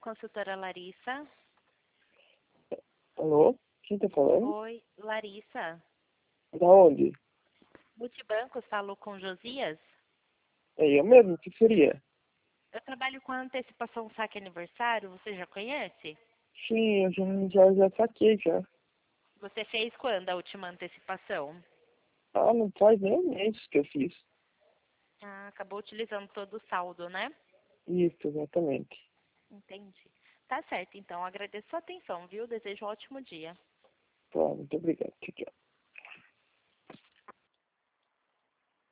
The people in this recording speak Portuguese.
consultora Larissa. Alô? Quem tá falando? Oi, Larissa. Da onde? Multibancos, falou com Josias? É eu mesmo, o que seria? Eu trabalho com antecipação saque aniversário, você já conhece? Sim, eu já saquei já. Você fez quando a última antecipação? Ah, não faz nem um mês que eu fiz. Ah, acabou utilizando todo o saldo, né? Isso, exatamente. Entendi. Tá certo, então. Agradeço a atenção, viu? Desejo um ótimo dia. Tá, muito obrigado. Tchau, tchau.